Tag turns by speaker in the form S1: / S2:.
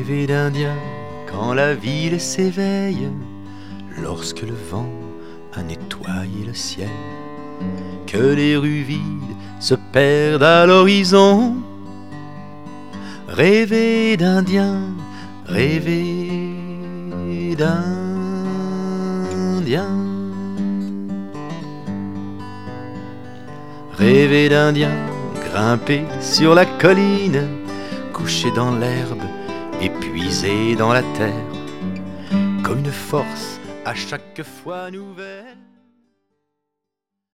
S1: Rêver d'Indien quand la ville s'éveille, lorsque le vent a nettoyé le ciel, que les rues vides se perdent à l'horizon. Rêver d'Indien, rêver d'Indien. Rêver d'Indien, grimper sur la colline, couché dans l'herbe, épuisé dans la terre, comme une force à chaque fois nouvelle.